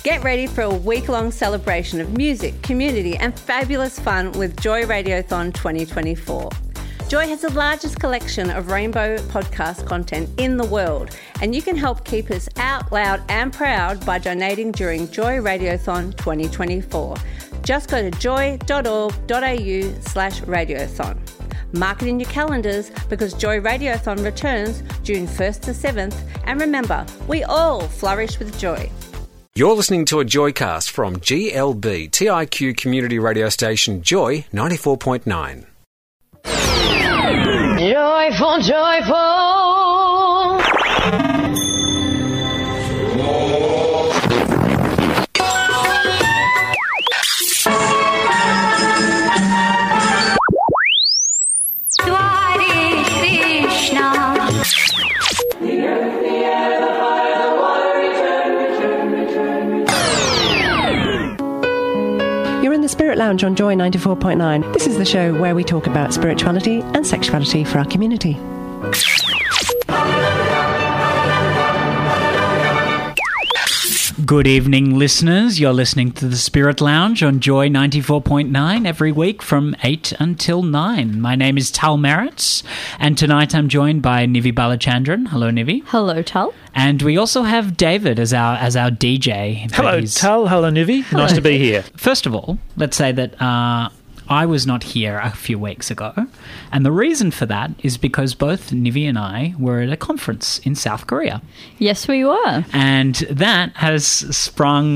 Get ready for a week-long celebration of music, community and fabulous fun with Joy Radiothon 2024. Joy has the largest collection of rainbow podcast content in the world, and you can help keep us out loud and proud by donating during Joy Radiothon 2024. Just go to joy.org.au/radiothon. Mark it in your calendars because Joy Radiothon returns June 1st to 7th, and remember, we all flourish with joy. You're listening to a Joycast from GLB, TIQ community radio station Joy 94.9. Joyful, joyful. Swari Krishna. You're in the Spirit Lounge on Joy 94.9. This is the show where we talk about spirituality and sexuality for our community. Good evening, listeners. You're listening to the Spirit Lounge on Joy 94.9 every week from 8 until 9. My name is Tal Merritts, and tonight I'm joined by Nivi Balachandran. Hello, Nivi. Hello, Tal. And we also have David as our DJ. Hello, Tal. Hello, Nivi. Nice to be here. First of all, let's say that I was not here a few weeks ago, and the reason for that is because both Nivi and I were at a conference in South Korea. Yes, we were. And that has sprung,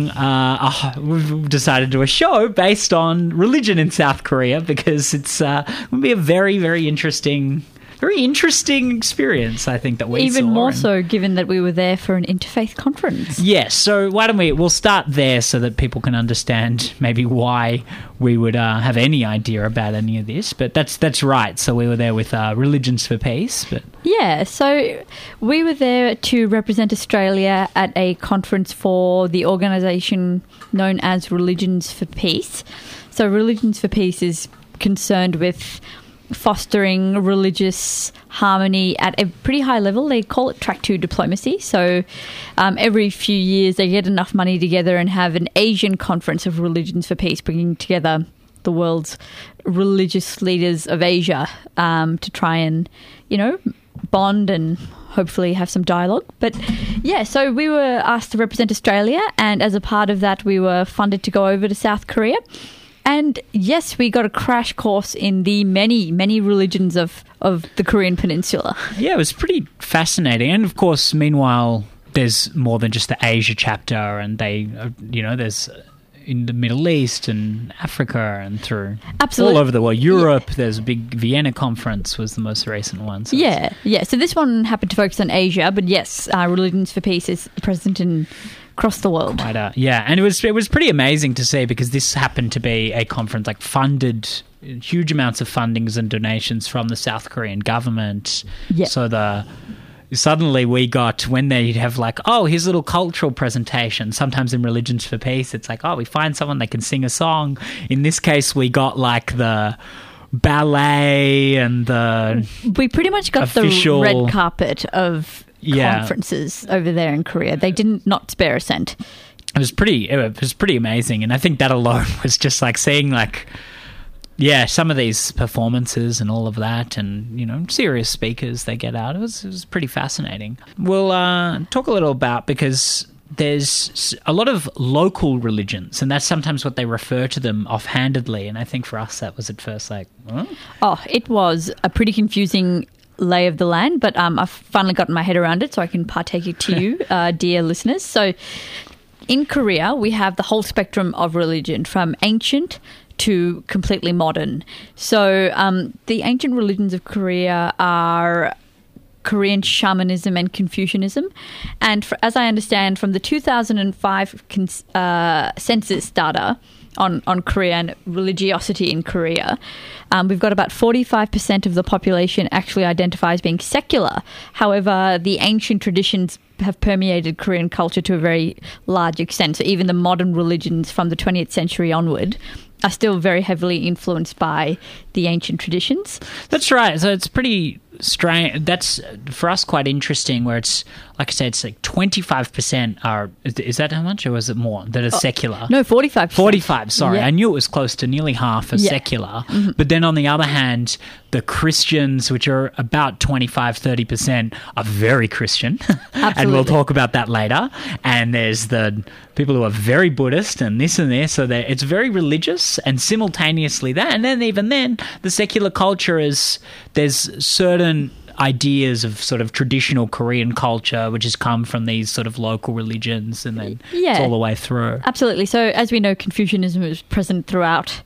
we've decided to do a show based on religion in South Korea because it's going to be a very, very interesting experience, I think, that we Even saw. more so given that we were there for an interfaith conference. Yes, so why don't we'll start there so that people can understand maybe why we would have any idea about any of this. But that's right, so we were there with Religions for Peace. But yeah, so we were there to represent Australia at a conference for the organisation known as Religions for Peace. So Religions for Peace is concerned with fostering religious harmony at a pretty high level. They call it Track 2 diplomacy. So every few years they get enough money together and have an Asian conference of Religions for Peace, bringing together the world's religious leaders of Asia to try and, bond and hopefully have some dialogue. But yeah, so we were asked to represent Australia, and as a part of that we were funded to go over to South Korea. And yes, we got a crash course in the many, many religions of the Korean Peninsula. Yeah, it was pretty fascinating. And of course, meanwhile, there's more than just the Asia chapter, and there's in the Middle East and Africa and through Absolutely. All over the world. Europe, There's a big Vienna conference was the most recent one. So yeah. So this one happened to focus on Asia, but yes, Religions for Peace is present across the world. Yeah, and it was pretty amazing to see because this happened to be a conference funded huge amounts of fundings and donations from the South Korean government. Yeah. So suddenly we got, when they'd have here's a little cultural presentation. Sometimes in Religions for Peace, it's we find someone that can sing a song. In this case, we got the ballet and we pretty much got official, the red carpet of conferences over there in Korea. They didn't not spare a cent. It was pretty amazing, and I think that alone was just seeing some of these performances and all of that, and serious speakers they get out. It was pretty fascinating. We'll talk a little about, because there's a lot of local religions, and that's sometimes what they refer to them offhandedly, and I think for us that was at first huh? Oh, it was a pretty confusing lay of the land, but I've finally gotten my head around it, so I can partake it to you, dear listeners. So in Korea, we have the whole spectrum of religion, from ancient to completely modern. So the ancient religions of Korea are Korean shamanism and Confucianism. And as I understand, from the 2005 census data on Korea and religiosity in Korea, we've got about 45% of the population actually identify as being secular. However, the ancient traditions have permeated Korean culture to a very large extent. So even the modern religions from the 20th century onward, are still very heavily influenced by the ancient traditions. That's right. So it's pretty strange. That's, for us, quite interesting, where it's, like I said, it's like 25% are, is that how much, or was it more, that are secular? No, 45%. 45, sorry. Yeah. I knew it was close to nearly half are secular. Mm-hmm. But then on the other hand, the Christians, which are about 25-30%, are very Christian. And we'll talk about that later. And there's the people who are very Buddhist and this and this. So it's very religious, and simultaneously that. And then even then, the secular culture is, there's certain ideas of sort of traditional Korean culture which has come from these sort of local religions, and then it's all the way through. Absolutely. So as we know, Confucianism is present throughout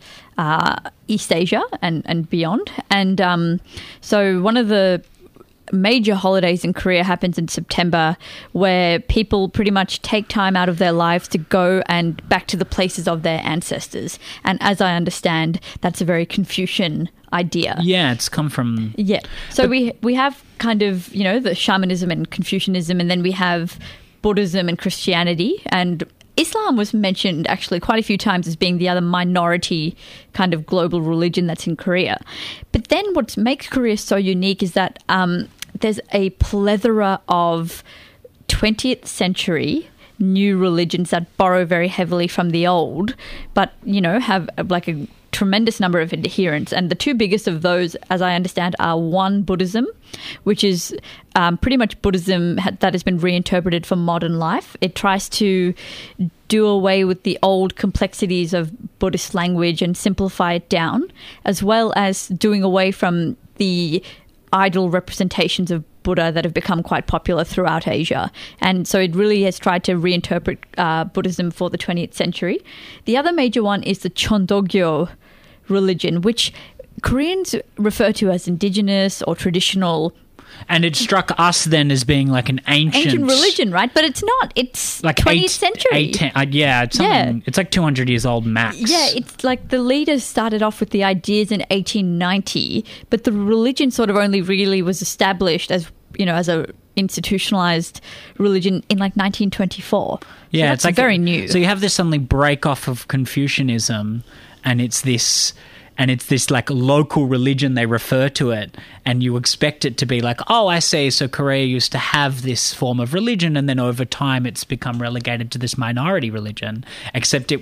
East Asia and beyond. And so one of the major holidays in Korea happens in September, where people pretty much take time out of their lives to go and back to the places of their ancestors. And as I understand, that's a very Confucian idea. Yeah, it's come from... Yeah. So we have kind of, you know, the shamanism and Confucianism, and then we have Buddhism and Christianity, and Islam was mentioned actually quite a few times as being the other minority kind of global religion that's in Korea. But then what makes Korea so unique is that there's a plethora of 20th century new religions that borrow very heavily from the old, but, you know, have like a tremendous number of adherents. And the two biggest of those, as I understand, are one, Buddhism, which is pretty much Buddhism that has been reinterpreted for modern life. It tries to do away with the old complexities of Buddhist language and simplify it down, as well as doing away from the idol representations of Buddha that have become quite popular throughout Asia. And so it really has tried to reinterpret Buddhism for the 20th century. The other major one is the Chondogyo religion, which Koreans refer to as indigenous or traditional. And it struck us then as being like an ancient religion, right? But it's not. It's like 20th century. It's like 200 years old max. Yeah, it's like the leaders started off with the ideas in 1890, but the religion sort of only really was established as, you know, as a institutionalized religion in like 1924. Yeah, so it's like very new. So you have this suddenly break off of Confucianism, and it's this like local religion, they refer to it, and you expect it to be like, oh, I see, so Korea used to have this form of religion, and then over time it's become relegated to this minority religion, except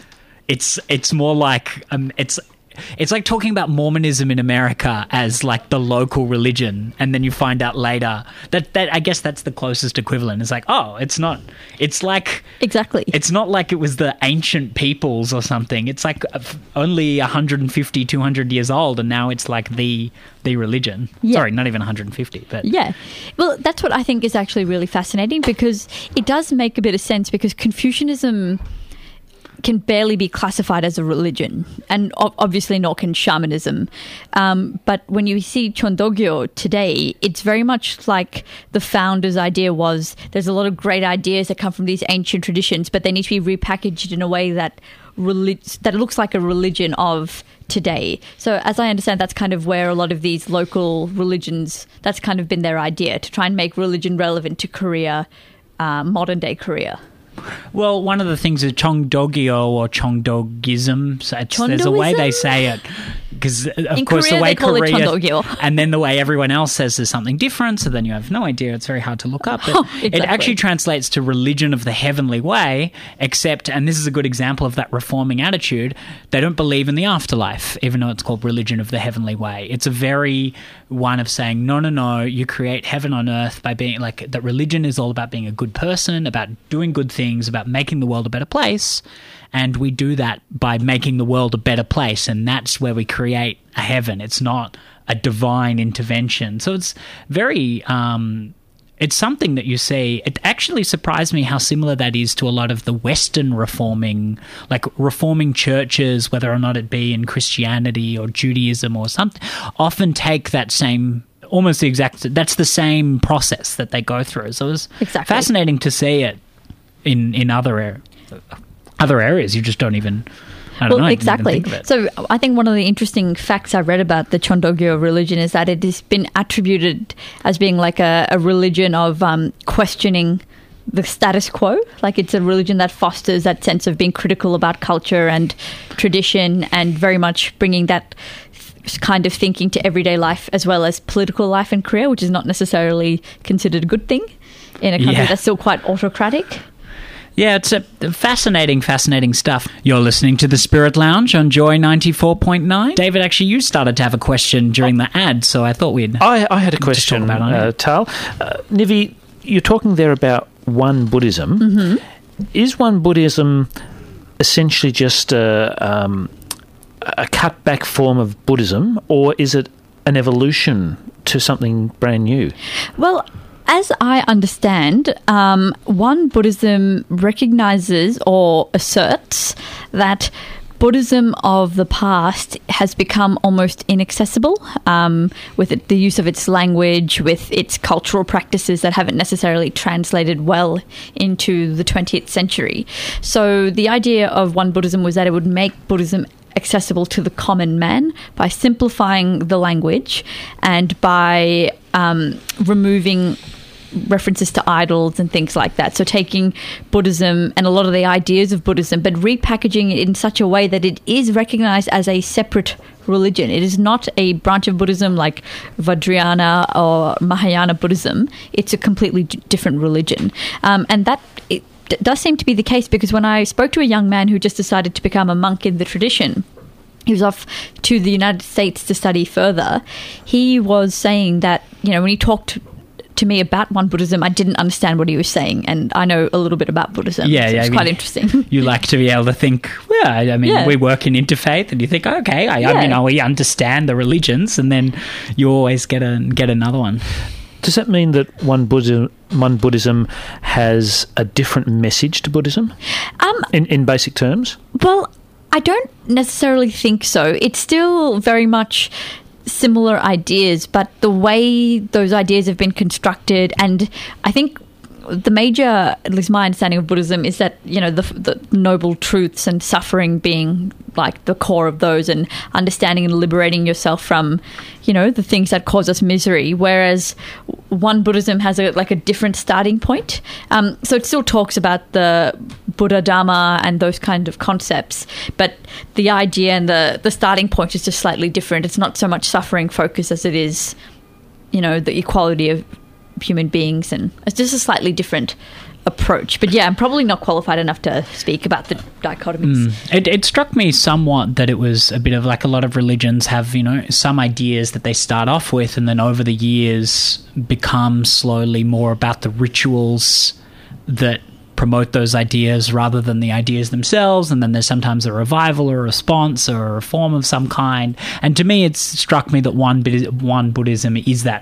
it's more like it's like talking about Mormonism in America as like the local religion, and then you find out later that I guess that's the closest equivalent. It's like, oh, it's not. It's like exactly. It's not like it was the ancient peoples or something. It's like only 150, 200 years old, and now it's like the religion. Yeah. Sorry, not even 150, but yeah. Well, that's what I think is actually really fascinating, because it does make a bit of sense, because Confucianism can barely be classified as a religion, and obviously nor can shamanism. But when you see Chondogyo today, it's very much like the founder's idea was, there's a lot of great ideas that come from these ancient traditions, but they need to be repackaged in a way that it looks like a religion of today. So as I understand, that's kind of where a lot of these local religions, that's kind of been their idea, to try and make religion relevant to Korea, modern day Korea. Well, one of the things is Chongdogyo or Chongdogism. So there's a way they say it, because of course Korea, the way they call Korea, it Chondogyo. and then the way everyone else says is something different. So then you have no idea. It's very hard to look up. But exactly. It actually translates to religion of the heavenly way. Except, and this is a good example of that reforming attitude, they don't believe in the afterlife, even though it's called religion of the heavenly way. It's a very one of saying, no, you create heaven on earth by being like, that religion is all about being a good person, about doing good things, about making the world a better place, and we do that by making the world a better place, and that's where we create a heaven. It's not a divine intervention. So it's very it's something that you see. It actually surprised me how similar that is to a lot of the Western reforming churches, whether or not it be in Christianity or Judaism or something, often take that same, almost the exact, that's the same process that they go through. So it was fascinating to see it in other areas. You just don't even... I don't know. Exactly. So I think one of the interesting facts I read about the Chondogyo religion is that it has been attributed as being like a religion of questioning the status quo. Like, it's a religion that fosters that sense of being critical about culture and tradition, and very much bringing that kind of thinking to everyday life as well as political life and career, which is not necessarily considered a good thing in a country that's still quite autocratic. Yeah, it's a fascinating stuff. You're listening to The Spirit Lounge on Joy 94.9. David, actually, you started to have a question during the ad, so I thought we'd... I had a question, Tal. Nivi, you're talking there about One Buddhism. Mm-hmm. Is One Buddhism essentially just a cut-back form of Buddhism, or is it an evolution to something brand new? Well, as I understand, One Buddhism recognizes or asserts that Buddhism of the past has become almost inaccessible with the use of its language, with its cultural practices that haven't necessarily translated well into the 20th century. So the idea of One Buddhism was that it would make Buddhism accessible to the common man by simplifying the language and by removing references to idols and things like that. So taking Buddhism and a lot of the ideas of Buddhism, but repackaging it in such a way that it is recognized as a separate religion. It is not a branch of Buddhism like Vajrayana or Mahayana Buddhism. It's a completely different religion. And that does seem to be the case, because when I spoke to a young man who just decided to become a monk in the tradition, he was off to the United States to study further. He was saying that, when he talked to me about One Buddhism, I didn't understand what he was saying, and I know a little bit about Buddhism. Yeah, so it's quite interesting. You like to be able to think, we work in interfaith, and you think, okay, we understand the religions, and then you always get another one. Does that mean that One Buddhism has a different message to Buddhism in basic terms? Well, I don't necessarily think so. It's still very much similar ideas, but the way those ideas have been constructed, and I think the major, at least my understanding of Buddhism, is that, the noble truths and suffering being like the core of those, and understanding and liberating yourself from, the things that cause us misery. Whereas One Buddhism has a different starting point. So it still talks about the Buddha Dharma and those kind of concepts, but the idea and the starting point is just slightly different. It's not so much suffering focused as it is, the equality of human beings, and it's just a slightly different approach. But I'm probably not qualified enough to speak about the dichotomies. It struck me somewhat that it was a bit of like a lot of religions have, some ideas that they start off with, and then over the years become slowly more about the rituals that promote those ideas rather than the ideas themselves, and then there's sometimes a revival or a response or a reform of some kind. And to me, it's struck me that One Buddhism is that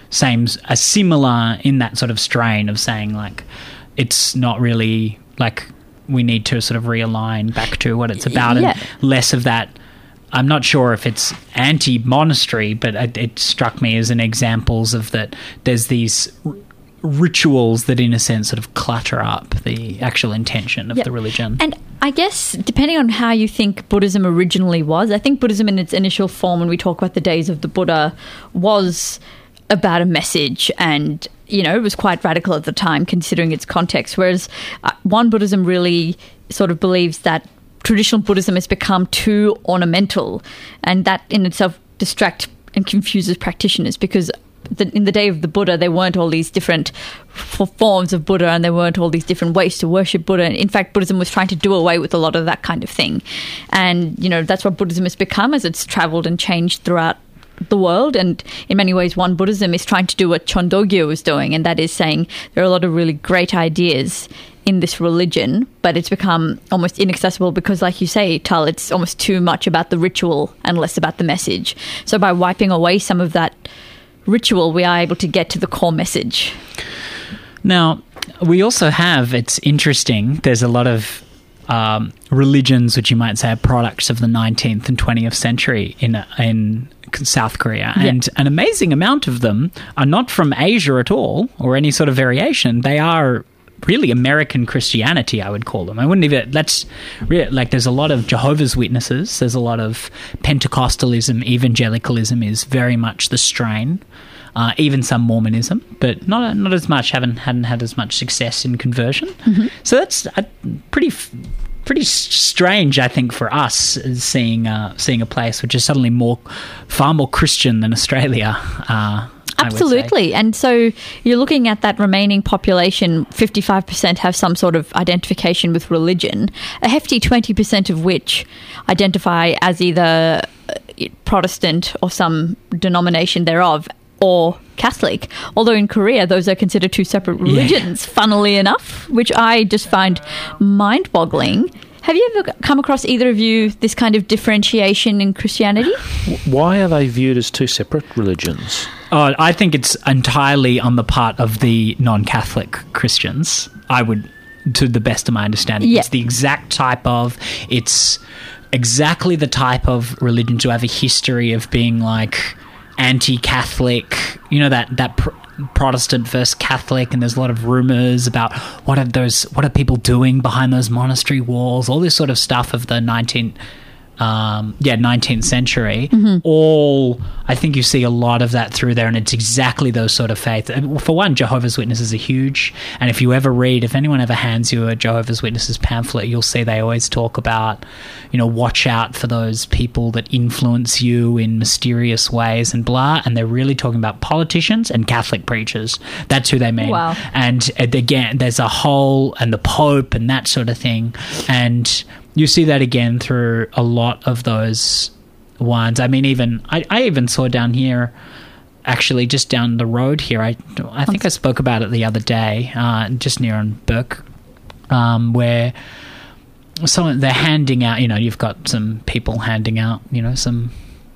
similar in that sort of strain of saying, like, it's not really like we need to sort of realign back to what it's about, and less of that. I'm not sure if it's anti-monastery, but it struck me as an examples of that there's these rituals that in a sense sort of clutter up the actual intention of the religion. And I guess depending on how you think Buddhism originally was, I think Buddhism in its initial form, when we talk about the days of the Buddha, was about a message, and it was quite radical at the time considering its context, whereas One Buddhism really sort of believes that traditional Buddhism has become too ornamental, and that in itself distracts and confuses practitioners, because in the day of the Buddha, there weren't all these different forms of Buddha, and there weren't all these different ways to worship Buddha. In fact, Buddhism was trying to do away with a lot of that kind of thing. And, that's what Buddhism has become as it's travelled and changed throughout the world. And in many ways, One Buddhism is trying to do what Chondogyo was doing, and that is saying there are a lot of really great ideas in this religion, but it's become almost inaccessible because, like you say, Tal, it's almost too much about the ritual and less about the message. So by wiping away some of that ritual, we are able to get to the core message. Now, we also have, it's interesting, there's a lot of religions which you might say are products of the 19th and 20th century in South Korea, and an amazing amount of them are not from Asia at all or any sort of variation. They are really American Christianity, I would call them. I wouldn't even, there's a lot of Jehovah's Witnesses, there's a lot of Pentecostalism, evangelicalism is very much the strain. even some Mormonism, but not as much. Hadn't had as much success in conversion. So that's pretty strange, I think, for us seeing a place which is suddenly far more Christian than Australia. Absolutely. And so you're looking at that remaining population, 55% have some sort of identification with religion, a hefty 20% of which identify as either Protestant or some denomination thereof, or Catholic, although in Korea those are considered two separate religions, funnily enough, which I just find mind-boggling. Have you ever come across, either of you, this kind of differentiation in Christianity? Why are they viewed as two separate religions? Oh, I think it's entirely on the part of the non-Catholic Christians. I would, to the best of my understanding, it's the it's exactly the type of religion to have a history of being like anti-Catholic, that Protestant versus Catholic, and there's a lot of rumors about what are people doing behind those monastery walls, all this sort of stuff of the 19th century. All, I think you see a lot of that through there, and it's exactly those sort of faiths. For one, Jehovah's Witnesses are huge, and if anyone ever hands you a Jehovah's Witnesses pamphlet, you'll see they always talk about, watch out for those people that influence you in mysterious ways and blah, and they're really talking about politicians and Catholic preachers. That's who they mean. Wow. And again, there's a whole, and the Pope and that sort of thing, and you see that again through a lot of those ones. I mean, I even saw down here, actually just down the road here, I think I spoke about it the other day, just near on Burke, where they're handing out, you've got some people handing out, some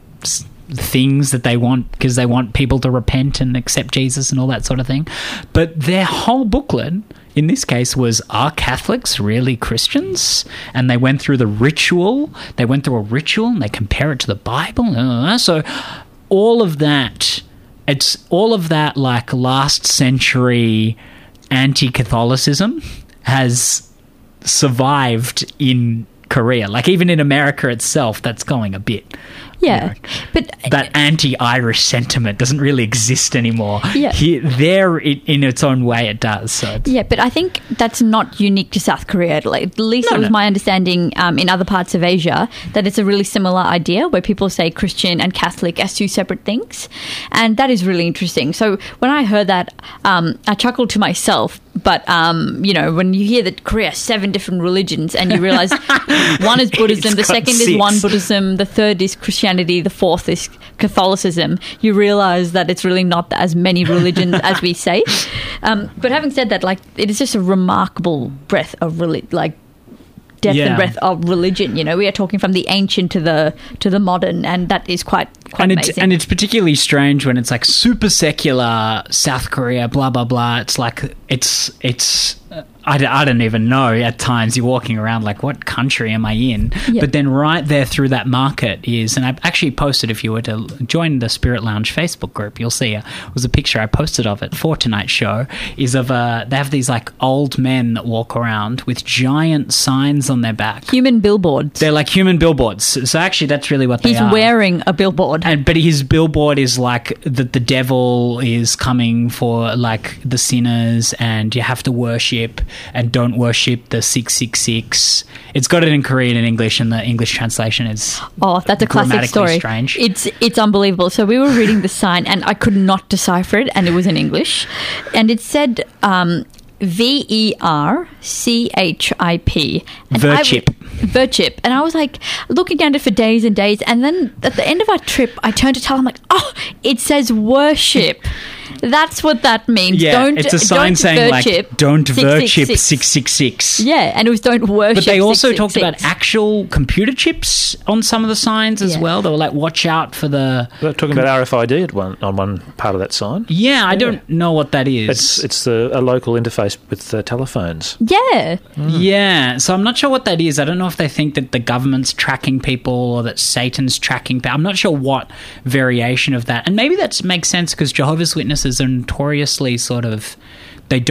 things that they want because they want people to repent and accept Jesus and all that sort of thing. But their whole booklet in this case was, are Catholics really Christians? And they went through a ritual and they compare it to the Bible. So all of that, it's all of that like last century anti-Catholicism has survived in Korea. Like even in America itself, that's going a bit. Yeah, but that anti-Irish sentiment doesn't really exist anymore. Yeah, in its own way, it does. So but I think that's not unique to South Korea. At least that was my understanding in other parts of Asia, that it's a really similar idea where people say Christian and Catholic as two separate things, and that is really interesting. So when I heard that, I chuckled to myself. But when you hear that Korea has 7 different religions, and you realize one is Buddhism, the second 6. is Won Buddhism, the third is Christianity, the fourth is Catholicism, you realize that it's really not as many religions as we say. But having said that, it is just a remarkable breadth of depth and breadth of religion. We are talking from the ancient to the modern, and that is quite amazing. And it's particularly strange when it's like super secular South Korea, blah blah blah. It's like it's I don't even know. At times you're walking around like, what country am I in? Yep. But then right there through that market is, and I actually posted, if you were to join the Spirit Lounge Facebook group, you'll see it was a picture I posted of it for tonight's show, is of they have these like old men that walk around with giant signs on their back. Human billboards. They're like human billboards. So actually that's really what they are. He's wearing a billboard. But his billboard is like that the devil is coming for like the sinners, and you have to worship and don't worship the 666. It's got it in Korean and English, and the English translation is that's a classic story. Strange. It's unbelievable. So we were reading the sign, and I could not decipher it, and it was in English, and it said VERCHIP. Virchip. And I was like looking at it for days and days, and then at the end of our trip I turned to Tal, I'm like, it says worship. That's what that means. Yeah, it's a sign saying like, don't worship 666. Yeah, and it was don't worship. But they also talked about actual computer chips on some of the signs as well. They were like, watch out for the... They're talking about RFID on one part of that sign. Yeah, I don't know what that is. It's a local interface with telephones. Yeah. Yeah, so I'm not sure what that is. I don't know if they think that the government's tracking people or that Satan's tracking people. I'm not sure what variation of that. And maybe that makes sense because Jehovah's Witnesses are notoriously sort of, they've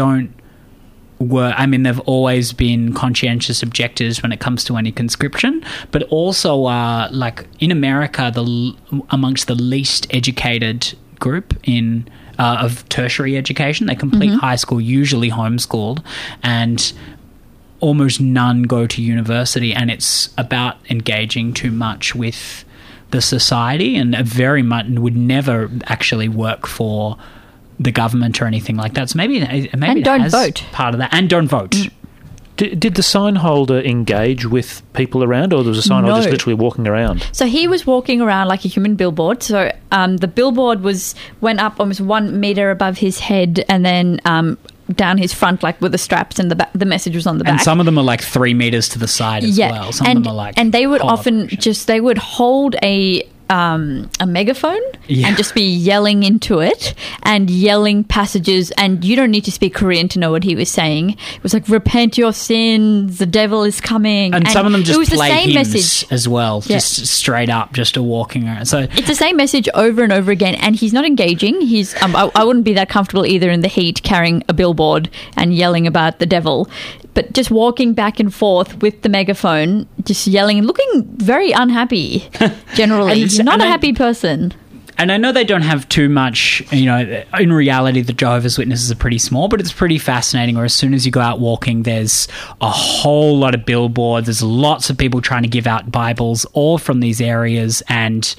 always been conscientious objectors when it comes to any conscription, but also like in America, amongst the least educated group in of tertiary education. They complete high school, usually homeschooled, and almost none go to university, and it's about engaging too much with the society, and very much would never actually work for the government or anything like that. So maybe and don't vote. Part of that, and don't vote. Did the sign holder engage with people around, or was the sign holder just literally walking around? So he was walking around like a human billboard. So the billboard went up almost 1 meter above his head, and then down his front, like with the straps, and the message was on the back. And some of them are like 3 meters to the side as well. Some of them are like, and they would often they would hold a megaphone and just be yelling into it and yelling passages, and you don't need to speak Korean to know what he was saying. It was like, repent your sins, the devil is coming. And some of them just play hymns message as well, just straight up, just a walking around. So it's the same message over and over again, and he's not engaging. He's I wouldn't be that comfortable either in the heat carrying a billboard and yelling about the devil. But just walking back and forth with the megaphone, just yelling and looking very unhappy, generally. He's not a happy person. And I know they don't have too much, in reality, the Jehovah's Witnesses are pretty small, but it's pretty fascinating. Or as soon as you go out walking, there's a whole lot of billboards. There's lots of people trying to give out Bibles, all from these areas. And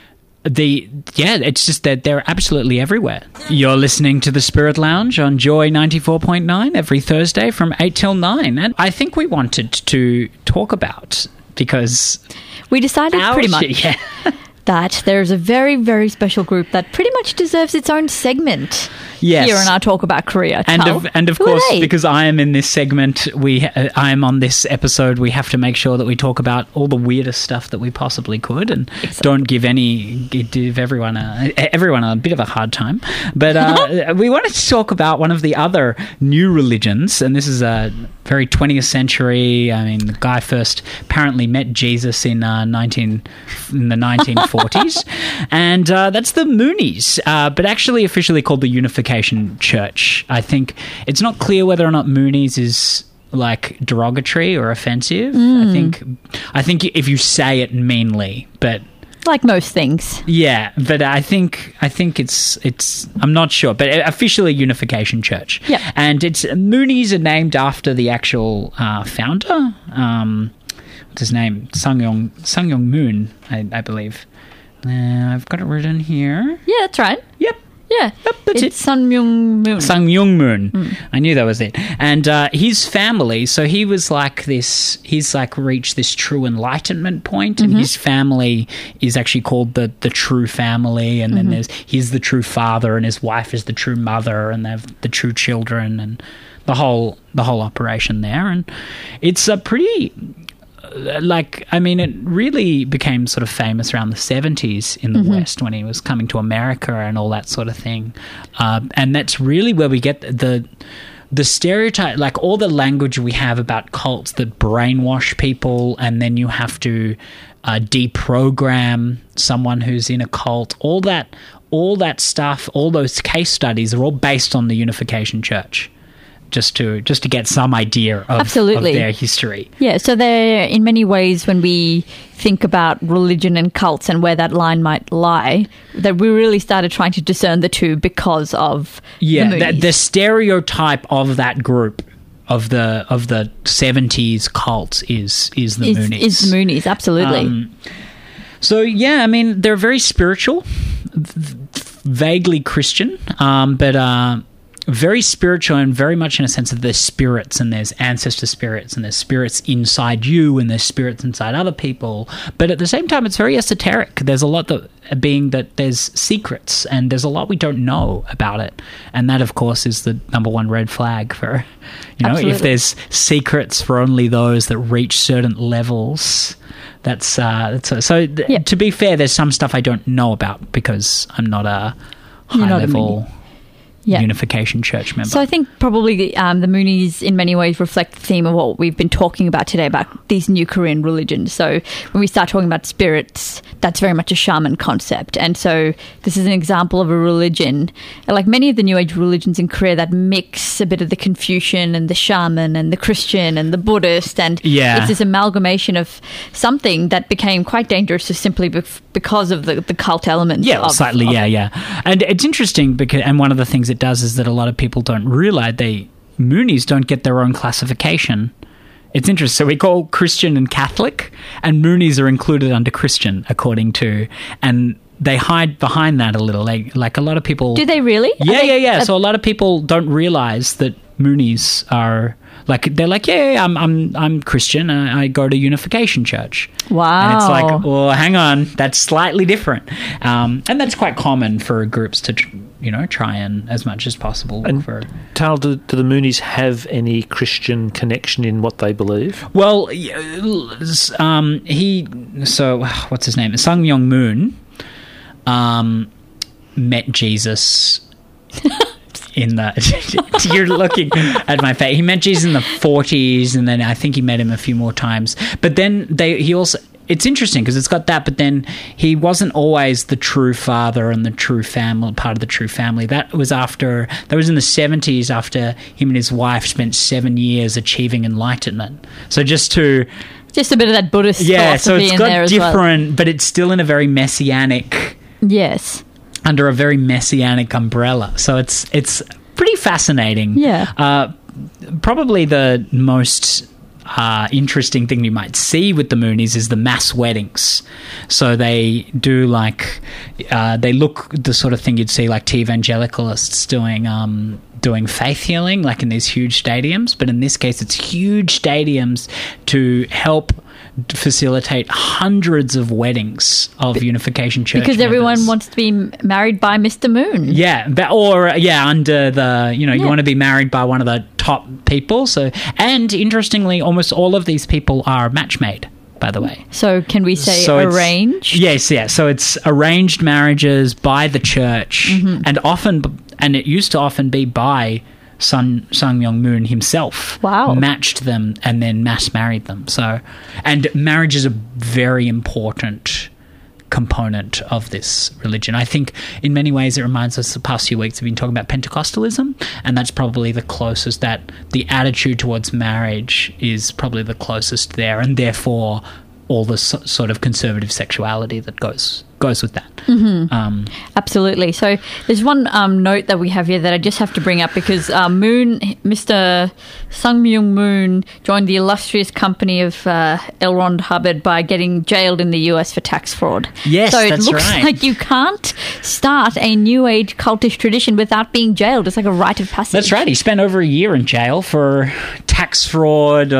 it's just that they're absolutely everywhere. You're listening to The Spirit Lounge on Joy 94.9 every Thursday from 8 till 9. And I think we wanted to talk about, because we decided pretty much that there's a very, very special group that pretty much deserves its own segment. Yes. Here in our Talk About Korea. And of course, because I am in this segment, I am on this episode, we have to make sure that we talk about all the weirdest stuff that we possibly could, and don't give everyone a bit of a hard time. But we wanted to talk about one of the other new religions, and this is a very 20th century. I mean, the guy first apparently met Jesus in the 1940s, and that's the Moonies, but actually officially called the Unification Church. I think it's not clear whether or not Moonies is like derogatory or offensive. I think if you say it meanly, but like most things. Yeah, but I think it's I'm not sure, but officially Unification Church. Yeah. And it's Moonies are named after the actual founder. What's his name? Sung Yong Moon, I believe. I've got it written here. Yeah, that's right. Yep. Yeah, that's it's Sun Myung Moon. Sun Myung Moon. I knew that was it. And his family, so he was like this, he's like reached this true enlightenment point, and his family is actually called the true family, and then he's the true father, and his wife is the true mother, and they have the true children, and the whole operation there. And it's a pretty... it really became sort of famous around the 70s in the West when he was coming to America and all that sort of thing. And that's really where we get the stereotype, like all the language we have about cults that brainwash people, and then you have to deprogram someone who's in a cult. All that stuff, all those case studies are all based on the Unification Church. Just to get some idea of their history. Yeah, so they're, in many ways, when we think about religion and cults and where that line might lie, that we really started trying to discern the two because of the Moonies. The stereotype of that group of the 70s cults is the Moonies. Is the Moonies, absolutely. They're very spiritual, vaguely Christian, but... very spiritual, and very much in a sense of there's spirits, and there's ancestor spirits, and there's spirits inside you, and there's spirits inside other people. But at the same time, it's very esoteric. There's a lot that there's secrets, and there's a lot we don't know about it. And that, of course, is the number one red flag for, Absolutely. If there's secrets for only those that reach certain levels. To be fair, there's some stuff I don't know about because I'm not a high-level... Unification Church member. So I think probably the Moonies in many ways reflect the theme of what we've been talking about today about these new Korean religions. So when we start talking about spirits, that's very much a shaman concept. And so this is an example of a religion, like many of the New Age religions in Korea, that mix a bit of the Confucian and the shaman and the Christian and the Buddhist. And it's this amalgamation of something that became quite dangerous just simply because of the cult element. Yeah, slightly, yeah. And it's interesting and one of the things it does is that a lot of people don't realise Moonies don't get their own classification. It's interesting. So we call Christian and Catholic, and Moonies are included under Christian, and they hide behind that a little. Like a lot of people... Do they really? Yeah. So a lot of people don't realise that Moonies are... they're like, I'm Christian and I go to Unification Church. Wow. And it's like, well, hang on, that's slightly different. And that's quite common for groups to, try and as much as possible. And Tal, do the Moonies have any Christian connection in what they believe? Well, what's his name? Sung Myung Moon met Jesus... you're looking at my face. He met Jesus in the 40s, and then I think he met him a few more times. But then it's interesting because it's got that, but then he wasn't always the true father and the true family, part of the true family. That was in the 70s after him and his wife spent 7 years achieving enlightenment. So just a bit of that Buddhist philosophy in there as well. So it's got different, but it's still in a very messianic... Yes. Under a very messianic umbrella. So it's pretty fascinating. Yeah. Probably the most interesting thing you might see with the Moonies is the mass weddings. So they do they look the sort of thing you'd see like evangelicalists doing faith healing, like in these huge stadiums. But in this case, it's huge stadiums to help facilitate hundreds of weddings of Unification Church because everyone wants to be married by Mr. Moon. Yeah, under the you want to be married by one of the top people. So, and interestingly, almost all of these people are match made, by the way. So can we say arranged? Yes, yeah. So it's arranged marriages by the church, and it used to often be by Sung Myung Moon himself. Wow. Matched them and then mass married them. So, and marriage is a very important component of this religion. I think in many ways it reminds us the past few weeks we've been talking about Pentecostalism, and that's probably the closest, that the attitude towards marriage is probably the closest there, and therefore all the sort of conservative sexuality that goes with that. Mm-hmm. Absolutely. So there's one note that we have here that I just have to bring up because Mr. Sung Myung Moon joined the illustrious company of L. Ron Hubbard by getting jailed in the US for tax fraud. Yes, so it that's looks right. like you can't start a New Age cultish tradition without being jailed. It's like a rite of passage. That's right. He spent over a year in jail for tax fraud.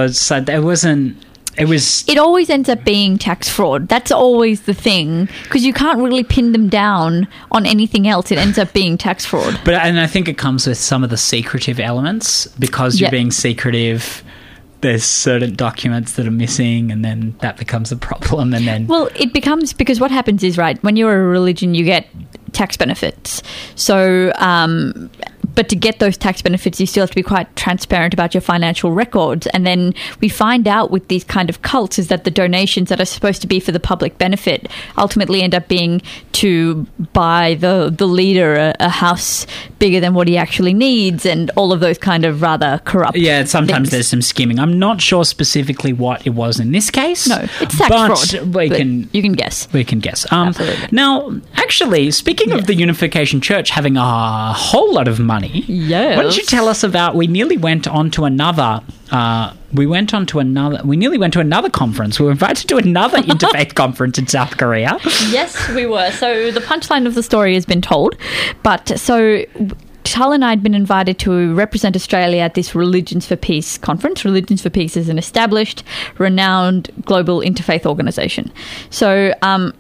It always ends up being tax fraud. That's always the thing, because you can't really pin them down on anything else. It ends up being tax fraud. And I think it comes with some of the secretive elements, because you're being secretive. There's certain documents that are missing, and then that becomes a problem. And then, well, it becomes, because what happens is, right, when you're a religion, you get tax benefits. So, but to get those tax benefits, you still have to be quite transparent about your financial records. And then we find out with these kind of cults is that the donations that are supposed to be for the public benefit ultimately end up being to buy the leader a house bigger than what he actually needs, and all of those kind of rather corrupt sometimes things. There's some skimming. I'm not sure specifically what it was in this case. No, it's tax fraud. You can guess. We can guess. Absolutely. Now, actually, speaking of the Unification Church having a whole lot of money, yes. Why don't you tell us about? We nearly went on to another. We nearly went to another conference. We were invited to another interfaith conference in South Korea. Yes, we were. So the punchline of the story has been told, but so Tal and I had been invited to represent Australia at this Religions for Peace conference. Religions for Peace is an established, renowned global interfaith organisation. So.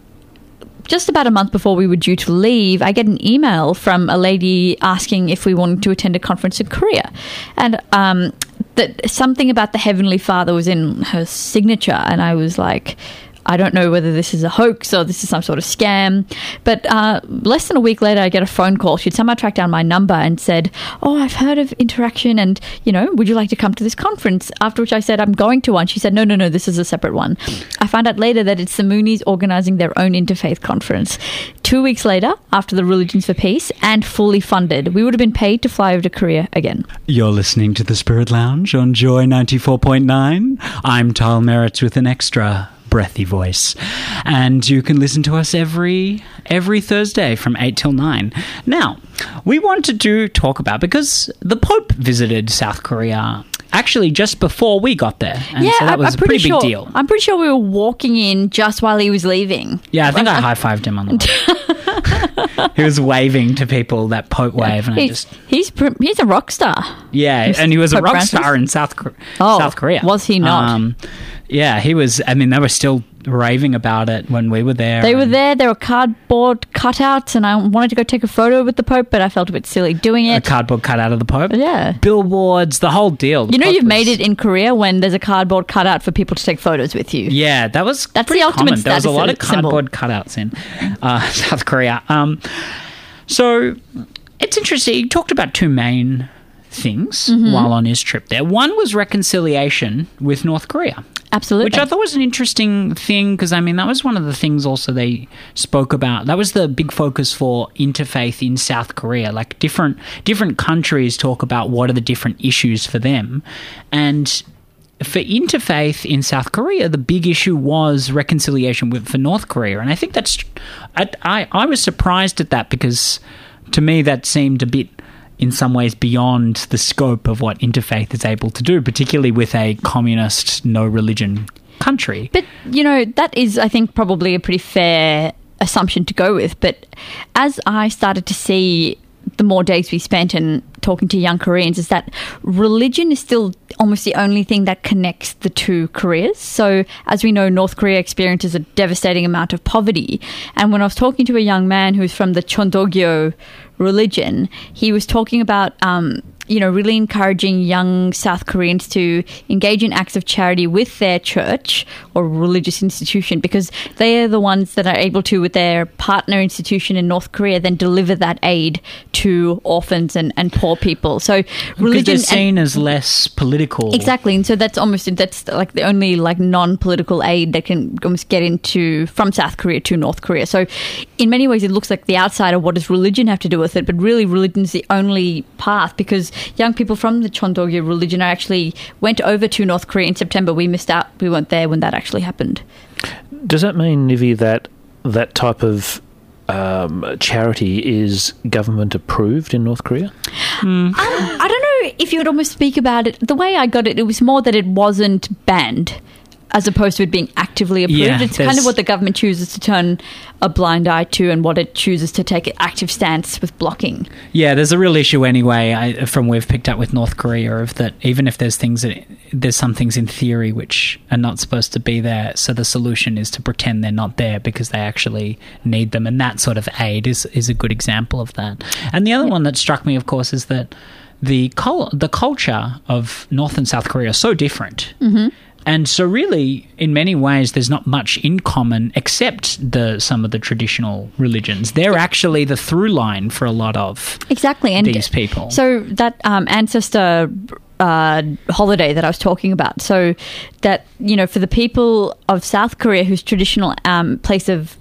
Just about a month before we were due to leave, I get an email from a lady asking if we wanted to attend a conference in Korea. And that something about the Heavenly Father was in her signature. And I was like, I don't know whether this is a hoax or this is some sort of scam. But less than a week later, I get a phone call. She'd somehow tracked down my number and said, oh, I've heard of Interaction and, would you like to come to this conference? After which I said, I'm going to one. She said, no, this is a separate one. I found out later that it's the Moonies organising their own interfaith conference. 2 weeks later, after the Religions for Peace, and fully funded. We would have been paid to fly over to Korea again. You're listening to The Spirit Lounge on Joy 94.9. I'm Tal Merritt with an extra breathy voice. And you can listen to us every Thursday from 8 till 9. Now, we wanted to talk about, because the Pope visited South Korea actually just before we got there. And so that was a pretty big deal. I'm pretty sure we were walking in just while he was leaving. Yeah, I think I high-fived him on the way. He was waving to people, that Pope wave. And he's a rock star. Yeah, and he was a rock star in South Korea. Was he not? Yeah, he was. I mean, they were still raving about it when we were there. They were there. There were cardboard cutouts, and I wanted to go take a photo with the Pope, but I felt a bit silly doing it. A cardboard cutout of the Pope? Yeah. Billboards, the whole deal. You've made it in Korea when there's a cardboard cutout for people to take photos with you. Yeah, that's the ultimate common. There was a status lot of cardboard cutouts in South Korea. So it's interesting. He talked about two main things while on his trip there. One was reconciliation with North Korea. Absolutely. Which I thought was an interesting thing, because, I mean, that was one of the things also they spoke about. That was the big focus for interfaith in South Korea. Like, different countries talk about what are the different issues for them. And for interfaith in South Korea, the big issue was reconciliation for North Korea. And I think that's... I was surprised at that, because to me that seemed a bit, in some ways, beyond the scope of what interfaith is able to do, particularly with a communist, no-religion country. But, that is, I think, probably a pretty fair assumption to go with. But as I started to see the more days we spent and talking to young Koreans, is that religion is still almost the only thing that connects the two Koreas. So, as we know, North Korea experiences a devastating amount of poverty. And when I was talking to a young man who's from the Chondogyo religion, he was talking about really encouraging young South Koreans to engage in acts of charity with their church or religious institution, because they are the ones that are able to, with their partner institution in North Korea, then deliver that aid to orphans and poor people. So religion, because they're seen as less political. Exactly. And so that's like the only like non-political aid that can almost get into from South Korea to North Korea. So in many ways it looks like the outsider, what does religion have to do with it? But really religion is the only path, because young people from the Chondogyo religion actually went over to North Korea in September. We missed out. We weren't there when that actually happened. Does that mean, Nivi, that type of charity is government approved in North Korea? I don't know if you would almost speak about it. The way I got it, it was more that it wasn't banned, as opposed to it being actively approved. Yeah, it's kind of what the government chooses to turn a blind eye to, and what it chooses to take an active stance with blocking. Yeah, there's a real issue anyway, from we've picked up with North Korea, of that even if there's some things in theory which are not supposed to be there, so the solution is to pretend they're not there because they actually need them, and that sort of aid is a good example of that. And the other one that struck me, of course, is that the culture of North and South Korea are so different. Mm-hmm. And so really, in many ways, there's not much in common except some of the traditional religions. They're actually the through line for a lot of these people. So that ancestor holiday that I was talking about, so that, for the people of South Korea whose traditional place of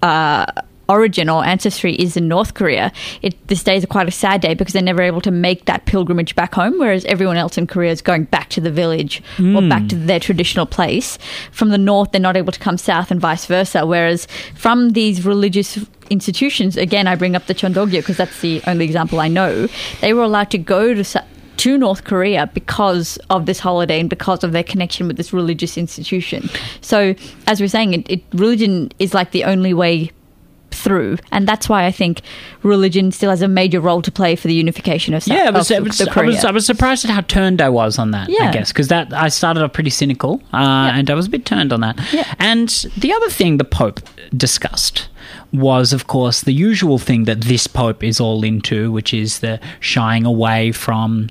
origin or ancestry is in North Korea, this day is quite a sad day because they're never able to make that pilgrimage back home, whereas everyone else in Korea is going back to the village or back to their traditional place. From the north, they're not able to come south, and vice versa, whereas from these religious institutions, again, I bring up the Chondogyo because that's the only example I know, they were allowed to go to North Korea because of this holiday and because of their connection with this religious institution. So, as we're saying, religion is like the only way through, and that's why I think religion still has a major role to play for the unification of Korea. I was surprised at how turned I was on that, I guess, because I started off pretty cynical, and I was a bit turned on that. Yeah. And the other thing the Pope discussed was, of course, the usual thing that this Pope is all into, which is the shying away from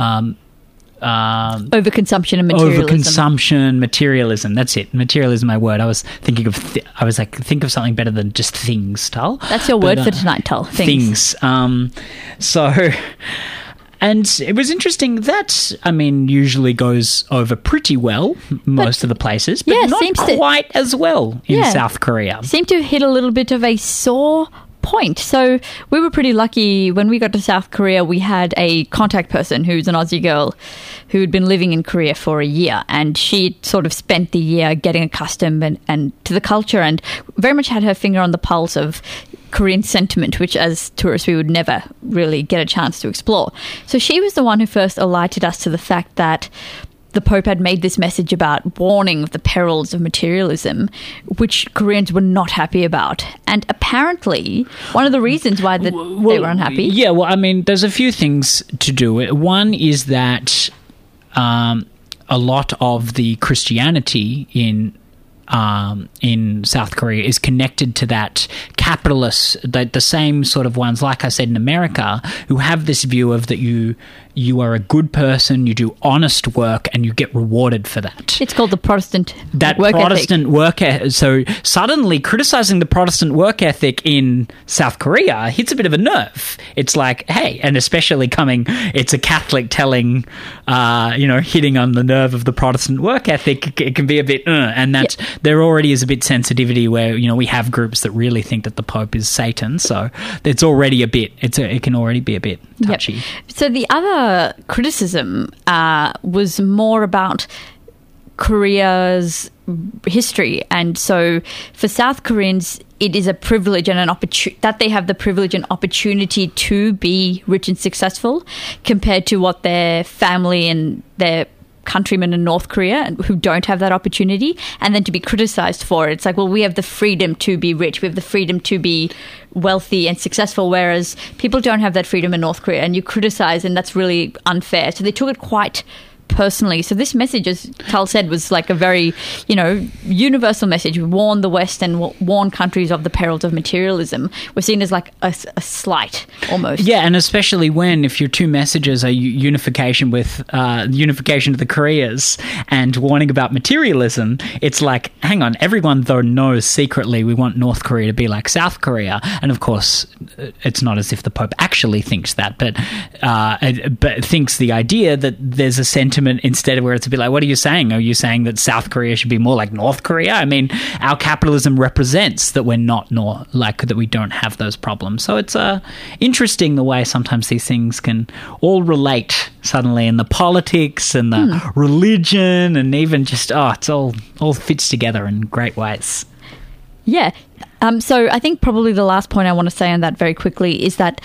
overconsumption and materialism. That's it. Materialism, my word. I was thinking of think of something better than just things, Tal. That's your word for tonight, Tal. Things. And it was interesting that, usually goes over pretty well most of the places, but not quite as well in South Korea. Seemed to hit a little bit of a sore point. So we were pretty lucky when we got to South Korea. We had a contact person who's an Aussie girl who had been living in Korea for a year, and she sort of spent the year getting accustomed and to the culture, and very much had her finger on the pulse of Korean sentiment, which as tourists we would never really get a chance to explore. So she was the one who first alerted us to the fact that the Pope had made this message about warning of the perils of materialism, which Koreans were not happy about. And apparently, one of the reasons why they were unhappy... Yeah, well, I mean, there's a few things to do. One is that a lot of the Christianity in South Korea is connected to that capitalist, the same sort of ones, like I said, in America, who have this view of that you are a good person, you do honest work, and you get rewarded for that. It's called the Protestant work ethic. So suddenly criticizing the Protestant work ethic in South Korea hits a bit of a nerve. It's like, hey, and especially it's a Catholic telling, hitting on the nerve of the Protestant work ethic, it can be a bit, and that there already is a bit sensitivity where, we have groups that really think that the Pope is Satan. So it's already it can already be a bit touchy. Yep. So the other criticism was more about Korea's history, and so for South Koreans it is a privilege and an opportunity that they have the privilege and opportunity to be rich and successful compared to what their family and their countrymen in North Korea who don't have that opportunity, and then to be criticized for it. It's like, well, we have the freedom to be rich, we have the freedom to be wealthy and successful, whereas people don't have that freedom in North Korea, and you criticize, and that's really unfair. So they took it quite personally. So this message, as Tal said, was like a very, universal message. Warn the West and warn countries of the perils of materialism. We're seen as like a slight, almost. Yeah, and especially if your two messages are unification of the Koreas and warning about materialism, it's like, hang on, everyone though knows secretly we want North Korea to be like South Korea. And of course, it's not as if the Pope actually thinks that, but thinks the idea that there's a sentiment instead of where it's a bit like, what are you saying? Are you saying that South Korea should be more like North Korea? I mean, our capitalism represents that we're not that we don't have those problems. So it's interesting the way sometimes these things can all relate suddenly in the politics and the religion, and even just it's all fits together in great ways. Yeah. So I think probably the last point I want to say on that very quickly is that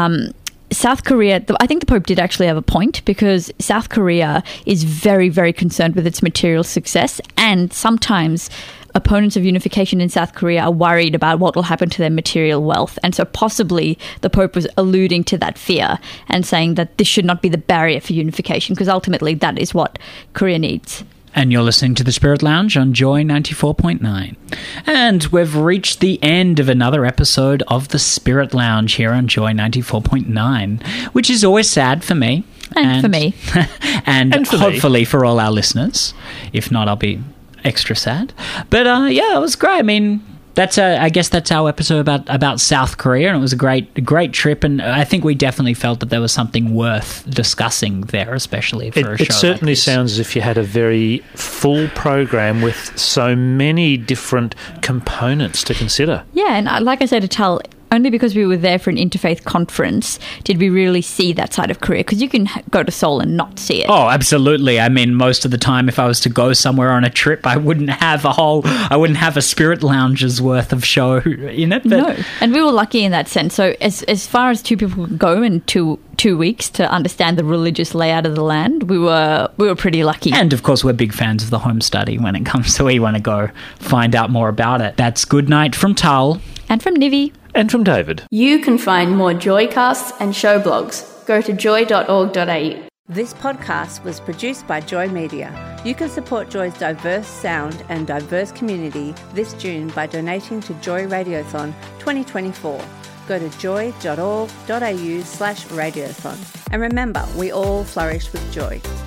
South Korea, I think the Pope did actually have a point, because South Korea is very, very concerned with its material success, and sometimes opponents of unification in South Korea are worried about what will happen to their material wealth. And so possibly the Pope was alluding to that fear and saying that this should not be the barrier for unification, because ultimately that is what Korea needs. And you're listening to The Spirit Lounge on Joy 94.9. And we've reached the end of another episode of The Spirit Lounge here on Joy 94.9, which is always sad for me. And for me. and hopefully for all our listeners. If not, I'll be extra sad. But it was great. I mean, I guess that's our episode about South Korea, and it was a great trip, and I think we definitely felt that there was something worth discussing there, especially for a show. It certainly sounds as if you had a very full program with so many different components to consider. Yeah, and like I said to Tal, only because we were there for an interfaith conference did we really see that side of Korea, because you can go to Seoul and not see it. Oh, absolutely. I mean, most of the time, if I was to go somewhere on a trip, I wouldn't have a Spirit Lounge's worth of show in it. But no, and we were lucky in that sense. So as far as two people could go in 2 weeks to understand the religious layout of the land, we were pretty lucky. And of course, we're big fans of the home study when it comes to we want to go find out more about it. That's good night from Tal. And from Nivi. And from David. You can find more Joycasts and show blogs. Go to joy.org.au. This podcast was produced by Joy Media. You can support Joy's diverse sound and diverse community this June by donating to Joy Radiothon 2024. Go to joy.org.au/radiothon. And remember, we all flourish with joy.